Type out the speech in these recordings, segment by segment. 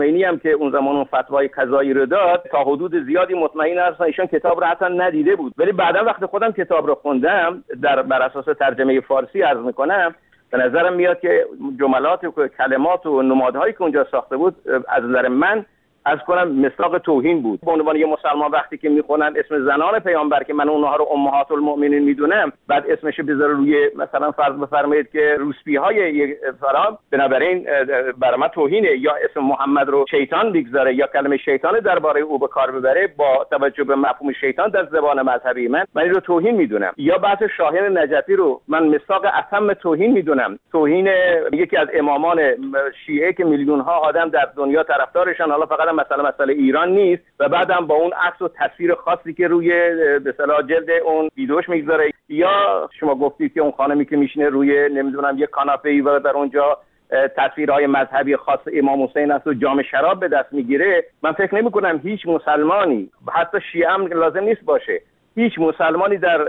خمینی هم که اون زمان اون فتوای قضایی رو داد تا حدود زیادی مطمئن هستم ایشون کتاب رو حتی ندیده بود، ولی بعدا وقتی خودم کتاب رو خوندم بر اساس ترجمه فارسی عرض میکنم، به نظرم میاد که جملات و کلمات و نمادهایی که اونجا ساخته بود از نظر من از کنم مصداق توهین بود. به عنوان یه مسلمان وقتی که میخونن اسم زنان پیامبر که من اونها رو امهات المؤمنین میدونم، بعد اسمش بذاره روی مثلا فرض بفرمایید که روسپی‌های فرام، بنابراین برای من توهینه. یا اسم محمد رو شیطان بگذاره یا کلمه شیطان درباره او به کار ببره با توجه به مفهوم شیطان در زبان مذهبی من این رو توهین میدونم. یا بحث شاهین نجفی رو من مصداق اتم توهین میدونم، توهین یکی از امامان شیعه که میلیون ها آدم در دنیا طرفدارشان، حالا فقط مسئله ایران نیست، و بعدم با اون عکس و تصویر خاصی که روی به اصطلاح جلد اون ویدیوش میگذاره. یا شما گفتید که اون خانمی که میشینه روی نمیدونم یک کاناپه‌ای و در اونجا تصویرهای مذهبی خاص امام حسین است و جام شراب به دست میگیره. من فکر نمی‌کنم هیچ مسلمانی، حتی شیعه هم لازم نیست باشه، هیچ مسلمانی در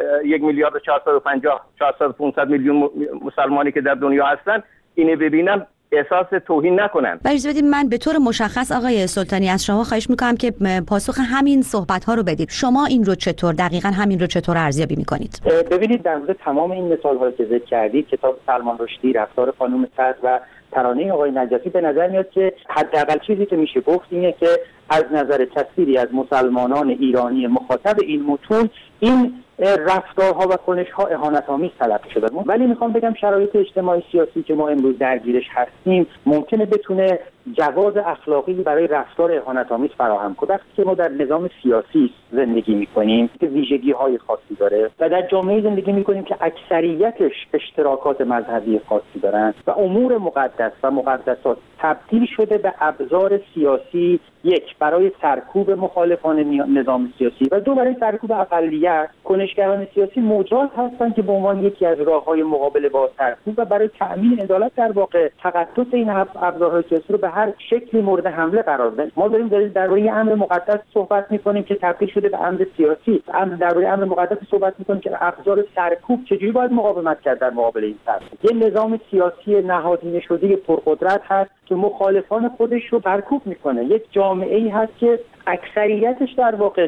1,450,000-400,500 میلیون مسلمانی که در دنیا هستن اینو ببینن احساس توهین نکنن. اجازه بدید من به طور مشخص آقای سلطانی از شما خواهش میکنم که پاسخ همین صحبت ها رو بدید. شما این رو چطور دقیقاً همین رو چطور ارزیابی میکنید؟ ببینید در مورد تمام این مثال هایی که ذکر کردید، کتاب سلمان رشدی، رفتار خانم صدر و ترانه آقای نجفی، به نظر میاد که حداقل چیزی که میشه گفت اینه که از نظر تصویری از مسلمانان ایرانی مخاطب این متون این رفتارها و کنش‌ها اهانت‌آمیز تلقی شده. ولی میخوام بگم شرایط اجتماعی سیاسی که ما امروز درگیرش هستیم ممکنه بتونه جواز اخلاقی برای رفتار اهانت‌آمیز فراهم کنه. وقتی که ما در نظام سیاسی زندگی می‌کنیم که ویژگی‌های خاصی داره و در جامعه زندگی می‌کنیم که اکثریتش اشتراکات مذهبی خاصی دارن و امور مقدس و مقدسات تبدیل شده به ابزار سیاسی، یک برای سرکوب مخالفان نظام سیاسی و دو برای سرکوب اقلیت، کنشگران سیاسی مجاز هستند که به عنوان یکی از راه‌های مقابله با سرکوب و برای تأمین عدالت در واقع تقدس این ابزارهای سیاسی رو به هر شکلی مورد حمله قرار بدن. ما داریم درباره امر مقدس صحبت می‌کنیم که تبدیل شده به امر سیاسی. درباره امر مقدس صحبت می‌کنیم که ابزار سرکوب چجوری باید مقاومت کرد در مقابل این سرکوب. یه نظام سیاسی نهادینه شده پرقدرت هست که مخالفان خودش رو سرکوب می‌کنه. یک جامعه‌ای هست که اکثریتش در واقع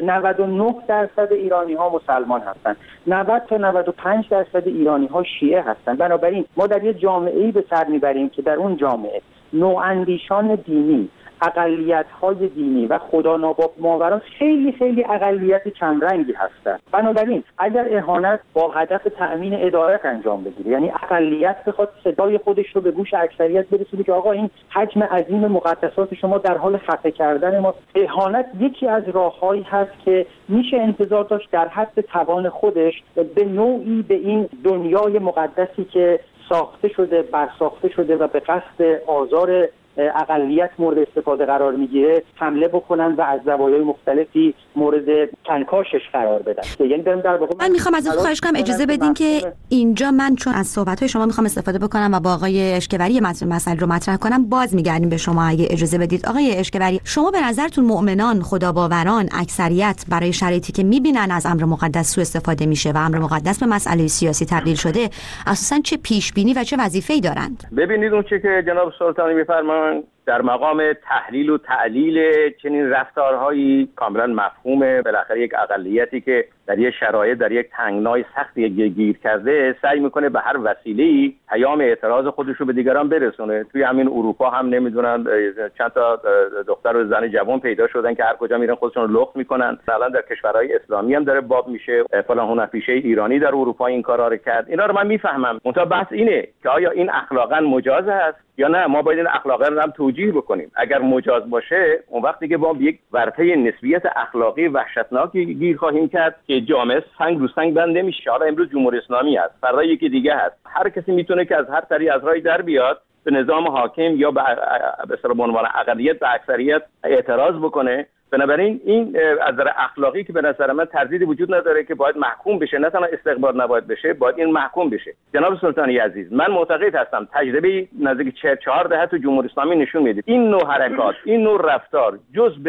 99% ایرانی‌ها مسلمان هستند، 90 تا 95% ایرانی‌ها شیعه هستند. بنابراین ما در یک جامعه‌ای به سر می‌بریم که در اون جامعه نواندیشان دینی، اقلیت‌های دینی و خدا نامآوران خیلی خیلی اقلیت چندرنگی هستند. بنابراین اگر اهانت با هدف تأمین عدالت انجام بگیره، یعنی اقلیت بخواد صدای خودش رو به گوش اکثریت برسونه که آقا این حجم عظیم مقدسات شما در حال خفه کردن ما، اهانت یکی از راه‌هایی هست که میشه انتظار داشت در حد توان خودش به نوعی به این دنیای مقدسی که ساخته شده، برساخته شده و به قصد آزار اقلیت مورد استفاده قرار میگیره حمله بکنن و از زوایای مختلفی مورد کنکاشش قرار بدن. یعنی در واقع من میخوام ازتون خواهش کنم اجازه بدین که اینجا من چون از صحبت‌های شما میخوام استفاده بکنم و با آقای اشکبری مسئله رو مطرح کنم، باز میگردیم به شما اگه اجازه بدید. آقای اشکبری، شما به نظرتون مؤمنان، خداباوران، اکثریت برای شرایطی که میبینن از امر مقدس سوء استفاده میشه و امر مقدس به مسئله سیاسی تبدیل شده، اساساً چه پیش بینی و چه وظیفه‌ای دارند؟ ببینید اون چه که جناب سلطانی میفرمایند در مقام تحلیل و تعلیل چنین رفتارهایی کاملا مفهومه. بالاخره یک اقلیتی که در یک شرایط در یک تنگنای سختی گیر کرده سعی میکنه به هر وسیله‌ای پیام اعتراض خودش رو به دیگران برسونه. توی همین اروپا هم نمیدونن چند تا دختر و زن جوان پیدا شدن که هر کجا میرن خودشون رو لخت میکنن. الان در کشورهای اسلامی هم داره باب میشه، فلان هنرپیشه ایرانی در اروپا این کارا رو کرد. اینا رو من میفهمم، منتها بحث اینه که آیا این اخلاقا مجاز است یا نه. ما باید این اخلاقا رو هم توجیه بکنیم. اگر مجاز باشه اون وقتی که با یک ورطه نسبیت اخلاقی وحشتناکی گیر خواهیم کرد که جامعه سنگ رو سنگ بند نمیشه. حالا امروز جمهوری اسلامی هست، فردا یکی دیگه هست. هر کسی میتونه که از هر طریق از راهی در بیاد به نظام حاکم یا به اصطلاح عنوان اقلیت به اکثریت اعتراض بکنه. بنابراین این از نظر اخلاقی که به نظر من تردیدی وجود نداره که باید محکوم بشه، نه تنها استقبال نباید بشه، باید این محکوم بشه. جناب سلطانی عزیز، من معتقد هستم تجربه نزدیک 4 دهه تو جمهوری اسلامی نشون میده این نوع حرکات، این نوع رفتار جز به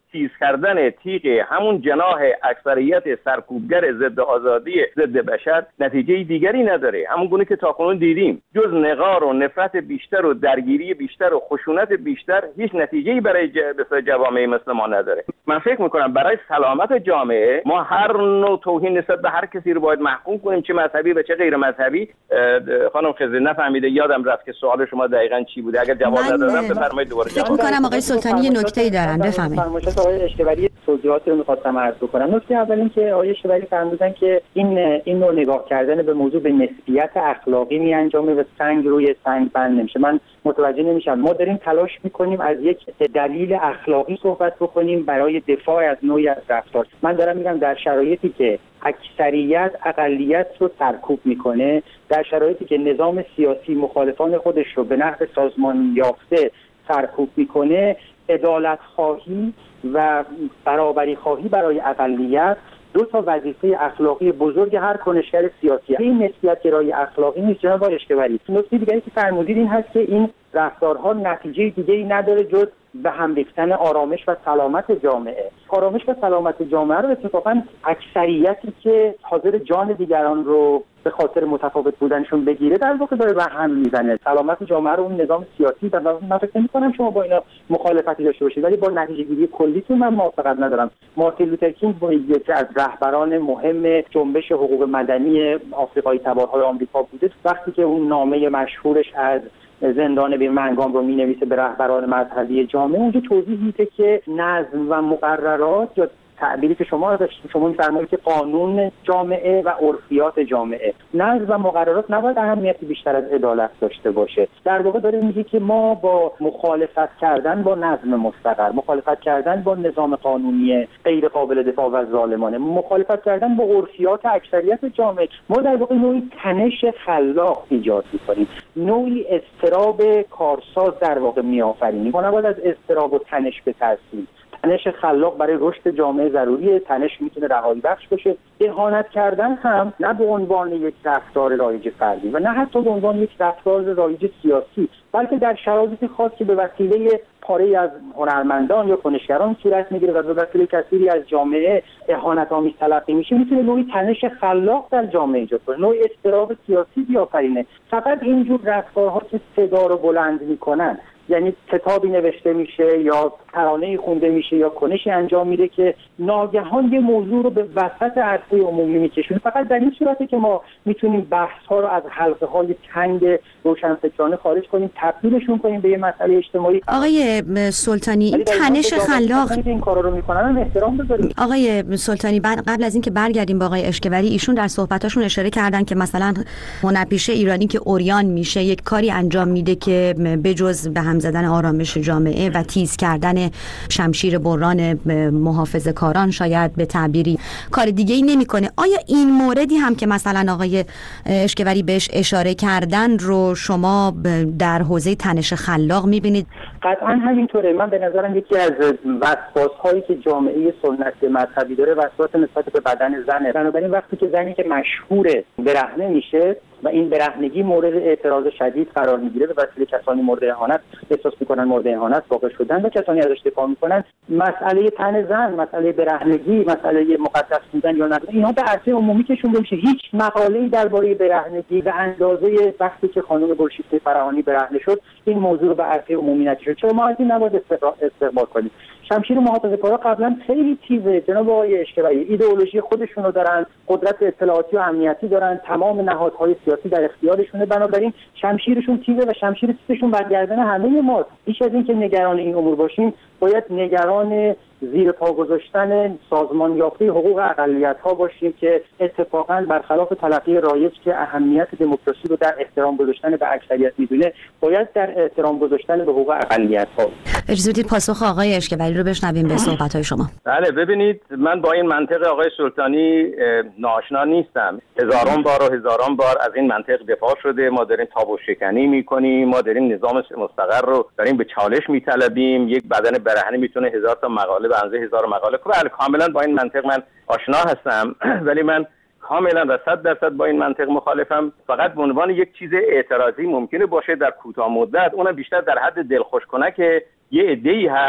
تیز کردن تیغ همون جناح اکثریت سرکوبگر ضد آزادی ضد بشر نتیجه دیگری نداره. همون گونه که تاکنون دیدیم جز نقار و نفرت بیشتر و درگیری بیشتر و خشونت بیشتر هیچ نتیجه‌ای برای جوامع مثل ما نداره. من فکر میکنم برای سلامت جامعه ما هر نوع توهین نسبت به هر کسی رو باید محکوم کنیم، چه مذهبی و چه غیر مذهبی. خانم خضری نفهمیده یادم رفت که سوال شما دقیقاً چی بوده. اگر جواب ندادم بفرمایید دوباره جواب. فکر می‌کنم آقای سلطانی یه نکته‌ای دارن، بفرمایید. فرمایشات آقای اشکبری توضیحات رو می‌خواستم عرض بکنم. نکته اول این که آقای اشکبری فرمودن که این نوع نگاه کردن به موضوع به نسبیت اخلاقی می‌انجامه و سنگ روی سنگ بند نمیشه. من متوجه نمیشم. ما داریم تلاش می‌کنیم از یک دلیل اخلاقی صحبت بکنیم برای دفاع از نوعی از رفتار. من دارم میگم در شرایطی که اکثریت اقلیت رو سرکوب میکنه، در شرایطی که نظام سیاسی مخالفان خودش رو به نحو سازمان یافته سرکوب میکنه، عدالت خواهی و برابری خواهی برای اقلیت دو تا وظیفه اخلاقی بزرگ هر کنشگر سیاسی. این نسبیت گرایی اخلاقی نیست جناب آقای اشکبری. نکته دیگری که فرمودید این هست که این رفتارها نتیجه دیگری نداره جز به هم ریختن آرامش و سلامت جامعه. آرامش و سلامت جامعه رو اتفاقا اکثریتی که حاضر جان دیگران رو به خاطر متفاوت بودنشون بگیره در واقع داره به هم میزنه. سلامت جامعه رو اون نظام سیاسی و من فکر نمی‌کنم شما با اینا مخالفتی داشته باشید، ولی با نتیجه گیری کلیتون من موافقت ندارم. مارتین لوتر کینگ با یکی از رهبران مهم جنبش حقوق مدنی آفریقایی تبارهای آمریکا بوده. وقتی که اون نامه مشهورش از زندان بیرمنگام رو می‌نویسه به رهبران مذهبی جامعه، اونجا توضیح میده که نظم و مقررات یا تعبیری که شما می‌فرمایید که قانون جامعه و عرفیات جامعه، نظم و مقررات نباید اهمیتی بیشتر از عدالت داشته باشه. در واقع داره میگه که ما با مخالفت کردن با نظم مستقر، مخالفت کردن با نظام قانونی غیر قابل دفاع و ظالمانه، مخالفت کردن با عرفیات اکثریت جامعه، ما در واقع نوعی تنش خلاق ایجاد می‌کنیم، نوعی اضطراب کارساز در واقع می‌آفرینیم. ما نباید از اضطراب و تنش بترسیم. تنش خلاق برای رشد جامعه ضروریه. تنش میتونه رهایی بخش باشه. اهانت کردن هم نه به عنوان یک رفتار رایج فردی و نه حتی به عنوان یک رفتار رایج سیاسی، بلکه در شرایط خاص که به وسیله پاره‌ای از هنرمندان یا کنشگران صورت میگیره و به وسیله کثیری از جامعه اهانت‌آمیز تلقی میشه، میتونه نوعی تنش خلاق در جامعه ایجاد کنه، نوعی اضطراب سیاسی بیافرینه. فقط اینجور رفتارها که صدا رو بلند میکنن، یعنی کتابی نوشته میشه یا ترانه‌ای خونده میشه یا کنشی انجام میده که ناگهان یه موضوع رو به وسط عرصه عمومی میکشونه، فقط در این صورته که ما میتونیم بحث‌ها رو از حلقه‌های تنگ روشنفکرانه خارج کنیم، تبدیلشون کنیم به یه مسئله اجتماعی. آقای سلطانی، این تنش خلاق این کارا رو میکنن احترام بذاریم. آقای سلطانی، قبل از اینکه برگردیم با آقای اشکبری، ایشون در صحبتاشون اشاره کردن که مثلا هنرپیشه ایرانی که اوریان میشه یک کاری انجام میده که بجز به هم زدن آرامش جامعه و تیز کردن شمشیر بران محافظه‌کاران شاید به تعبیری کار دیگه‌ای نمی‌کنه. آیا این موردی هم که مثلا آقای اشکبری بهش اشاره کردن رو شما در حوزه تنش خلاق می‌بینید؟ قطعاً همینطوره. من به نظرم یکی از وسواس‌هایی که جامعه سنت مذهبی داره وسواس نسبت به بدن زنه. بنابراین وقتی که زنی که مشهور برهنه میشه و این برهنگی مورد اعتراض شدید قرار میگیره، به وسیله کسانی مورد اهانت احساس میکنن مورد اهانت واقع شدن و کسانی ازش دفاع میکنن، مسئله تن زن، مسئله برهنگی، مسئله مقدس بودن یا نه، اینا به عرصه عمومی کشونده میشه. هیچ مقاله‌ای درباره برهنگی و اندازه وقتی که خانم گلشیفته فراهانی برهنه شد این موضوع رو به عرصه عمومی نکشید. چرا ما از این نباید استقبال کنیم؟ شمشیر محافظه‌کارا قبلا خیلی تیزه جناب آقای اشکبری، ایدئولوژی خودشون رو دارن، قدرت اطلاعاتی و امنیتی دارن، تمام نهادهای سیاسی در اختیارشونه، بنابراین شمشیرشون تیزه و شمشیر تیزشون بر گردن همه ماست. بیش از این که نگران این امور باشیم، باید نگران زیر پا گذاشتن سازمان یافته حقوق اقلیت‌ها باشیم که اتفاقاً برخلاف تلقی رایج که اهمیت دموکراسی رو در احترام گذاشتن به اکثریت میدونه، باید در احترام گذاشتن به حقوق اقلیت‌ها. اجازه بدید پاسخ آقای اشکبری رو بشنویم به صحبت‌های شما. بله، ببینید من با این منطق آقای سلطانی ناآشنا نیستم. هزاران بار از این منطق دفاع شده. ما داریم تابو شکنی می‌کنیم، ما داریم نظام مستقر رو داریم به چالش می‌طلبیم. یک بدن برهنه میتونه 1000 تا مقاله به اندازه 1000 مقاله کنه. بله، کاملا با این منطق من آشنا هستم، ولی من کاملا و 100% با این منطق مخالفم. فقط به عنوان یک چیز اعتراضی ممکنه باشه در کوتاه مدت، اونم بیشتر در حد دلخوش کنه که یه عده‌ای هست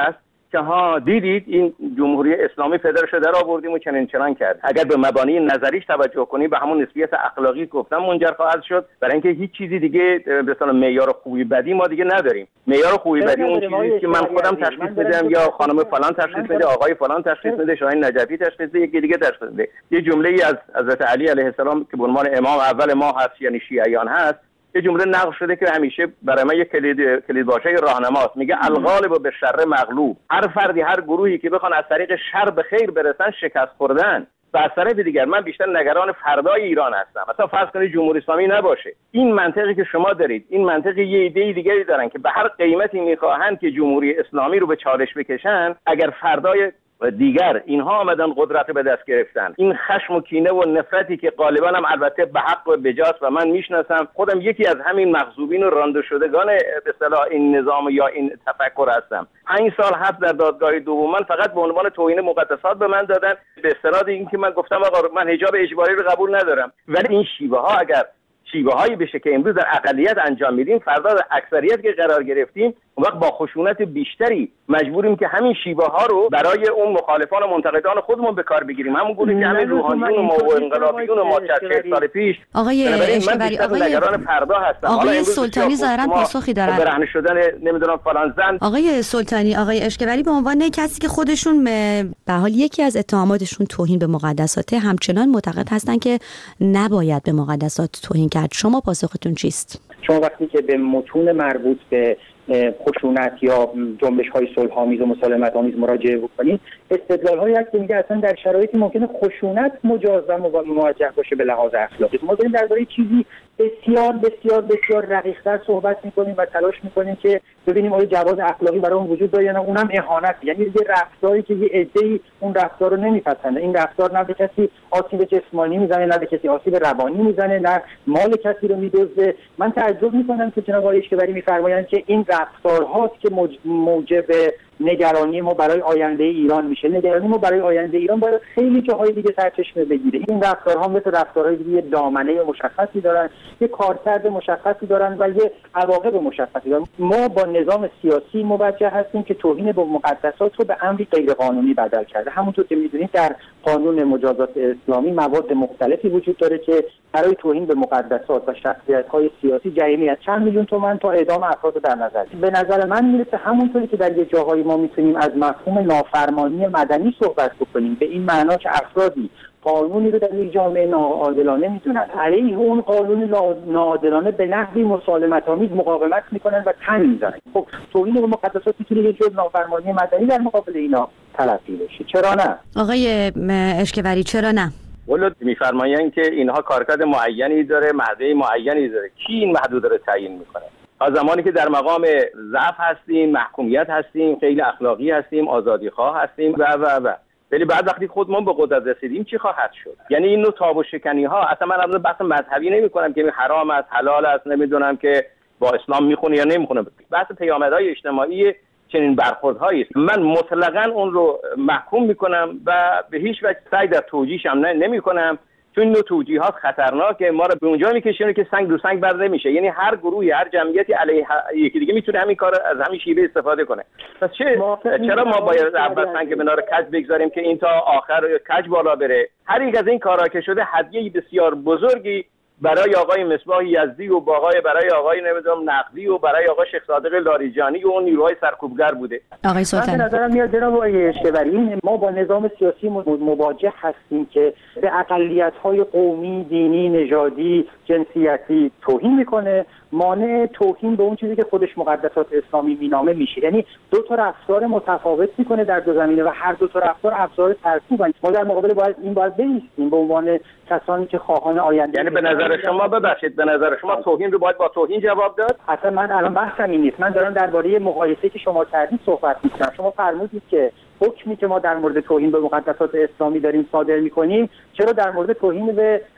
که ها دیدید این جمهوری اسلامی پدرش در آوردیم و چنان کرد. اگر به مبانی نظریش توجه کنی به همون نسبیت اخلاقی گفتم منجر خواهد شد، برای اینکه هیچ چیزی دیگه به اصطلاح معیار خوبی بدی ما دیگه نداریم. معیار خوبی بدی اون چیزی که من خودم تشخیص میدم یا خانم فلان تشخیص میده، آقای فلان تشخیص میده، شاهین نجفی تشخیص میده، یکی دیگه تشخیص میده. یه جمله‌ای از حضرت علی علیه السلام که به عنوان امام اول ما هست یعنی شیعیان هست، یه جمله نقل شده که همیشه برای من یک کلید واژه راهنماست. میگه الغالب به شر مغلوب. هر فردی هر گروهی که بخوان از طریق شر به خیر برسن شکست خوردن. و از طرف دیگر من بیشتر نگران فردای ایران هستم. مثلا فرض کنید جمهوری اسلامی نباشه، این منطقی که شما دارید، این منطقی یه ایده دیگری دارن که به هر قیمتی میخواهند که جمهوری اسلامی رو به چالش بکشن. اگر فردای دیگر اینها آمدن قدرت به دست گرفتن، این خشم و کینه و نفرتی که غالبا هم البته به حق و بجاست و من میشناسم خودم یکی از همین مغضوبین و رانده شدگان به اصطلاح این نظام یا این تفکر هستم. 5 سال حبس در دادگاه دوم من فقط به عنوان توهین مقدسات به من دادن به استناد اینکه من گفتم آقا من حجاب اجباری رو قبول ندارم. ولی این شیوه ها اگر شیوه هایی بشه که امروز در اقلیت انجام میدیم، فردا در اکثریت که قرار گرفتیم، اون وقت با خشونت بیشتری مجبوریم که همین شیوه ها رو برای اون مخالفان و منتقدان خودمون به کار بگیریم، همون گونه که همین روحانیون و انقلابیون و ما 40 سال پیش. آقای اشکبری، نگران فردا هستم. آقای سلطانی ظاهرا پاسخی دارن. برهنه شدن نمیدونم فلان زن. آقای سلطانی، آقای اشکبری به عنوان کسی که خودشون به حال یکی از اتهاماتشون توهین به مقدسات، همچنان معتقد هستن که نباید به مقدسات توهین کرد. شما پاسختون چیست؟ شما وقتی که به متون مربوط به خشونت یا جنبش‌های صلح‌آمیز و مسالمت‌آمیز مراجعه بکنید، استدلال‌هایی هست که میگه اصلا در شرایطی ممکنه خشونت مجاز و موجه باشه به لحاظ اخلاقی. ما داریم درباره چیزی بسیار بسیار بسیار رقیق‌تر صحبت می‌کنیم و تلاش می‌کنیم که ببینیم آیا جواز اخلاقی برای اون وجود داره یا نه. اونم اهانت، یعنی یه رفتاری که یه عده‌ای اون رفتار رو نمی‌پسنده. این رفتار نه به کسی آسیب جسمانی میزنه، نه به کسی آسیب روانی میزنه، نه مال کسی رو می‌دزده. من تعجب می‌کنم که جناب آقای اشکبری می‌فرمایند که این رفتارهاست که موجب نگرانی ما برای آینده ایران میشه. نگرانی ما برای آینده ایران باید خیلی جاهای دیگه سرچشمه بگیره. این رفتارها مثل رفتارهای دیگه یه دامنه مشخصی دارن، یه کارکرد مشخصی دارن و یه عواقب مشخصی دارن. ما با نظام سیاسی مواجه هستیم که توهین به مقدسات رو به امری غیرقانونی بدل کرده. همونطور که میدونید در قانون مجازات اسلامی مواد مختلفی وجود داره که برای توهین به مقدسات و شخصیت‌های سیاسی جریمه از چند میلیون تومان تا اعدام افراد در نظر. به نظر من میرسه همونطوری که در یه جاهای ما میتونیم از مفهوم نافرمانی مدنی صحبت بکنیم، به این معنا که افرادی قانونی رو در یک جامعه ناعادلانه میدونن، علیه اون قانون ناعادلانه به نحوی مسالمت‌آمیز مقاومت میکنن و تن میزنن. خب توهین به مقدسات میتونه یه جور نافرمانی مدنی در مقابل اینا تلقی بشه. چرا نه؟ آقای اشکبری چرا نه؟ ولود میفرمایند که اینها کارکرد معینی داره، محدوده معینی داره. کی این محدوده رو تعیین میکنه؟ از زمانی که در مقام ضعف هستیم، محکومیت هستیم، خیلی اخلاقی هستیم، آزادیخواه هستیم و ولی بعد وقتی خودمون به قدرت رسیدیم چی خواهد شد؟ یعنی این نوع تاب و شکنی ها، اصلا من الان بحث مذهبی نمی کنم که حرام است، حلال است، نمیدونم که با اسلام میخونه یا نمیخونه، بحث پیامدهای اجتماعی چنین برخوردهایی است. من مطلقاً اون رو محکوم میکنم و به هیچ وجه سعی در توجیهش هم نمیکنم، چون این نوع توجیهات خطرناکه، ما رو به اونجا میکشونه که سنگ رو سنگ بر نمیشه. یعنی هر گروهی، هر جمعیتی علیه یکی دیگه میتونه همین کار از همین شیوه استفاده کنه. پس چرا ما باید اول سنگ کنار کج بگذاریم که این تا آخر کج بالا بره؟ هر یک از این کارا که شده هدیه بسیار بزرگی برای آقای مصباح یزدی و برای آقای نمیدونم نقدی و برای آقای شیخ صادق لاریجانی و اون نیروهای سرکوبگر بوده. آقای سلطانی، من به نظرم میاد جناب آقای اشکبری، ما با نظام سیاسی مواجه هستیم که به اقلیت‌های قومی، دینی، نژادی، جنسیتی توهین میکنه. مانع توهین به اون چیزی که خودش مقدسات اسلامی مینامه میشه. یعنی دو تا رفتار متفاوت میکنه در دو زمینه و هر دو تا رفتار ابزار ترکیبن. ما در مقابل باید بایستیم به عنوان کسانی که خواهان آینده. یعنی به نظر شما، ببخشید، به نظر شما توهین رو باید با توهین جواب داد؟ اصلا من الان بحثم این نیست. من دارم درباره مقایسه که شما کردید صحبت میکنم. شما فرمودید که حکمی که ما در مورد توهین به مقدسات اسلامی داریم صادر میکنیم، چرا در مورد توهین به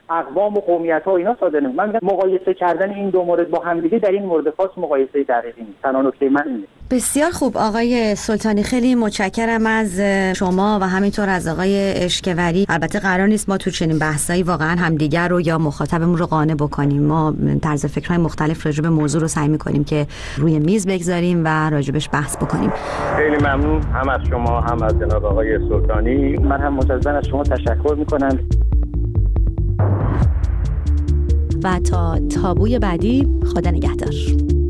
اقوام و قومیت‌ها اینا صادر نمیشه. من میگم مقایسه کردن این دو مورد با همدیگه در این مورد خاص مقایسه دقیقی نیست. تنها نکته من اینه. بسیار خوب آقای سلطانی، خیلی متشکرم از شما و همینطور از آقای اشکوری. البته قرار نیست ما تو چنین بحثایی واقعا همدیگر رو یا مخاطبمون رو قانع بکنیم. ما طرز فکرهای مختلف راجع به موضوع رو سعی می‌کنیم که روی میز بگذاریم و راجبش بحث بکنیم. خیلی ممنون هم از شما هم از جناب آقای سلطانی. من هم مجدداً از شما تشکر می‌کنم. و تا تابوی بعدی، خدا نگهدار.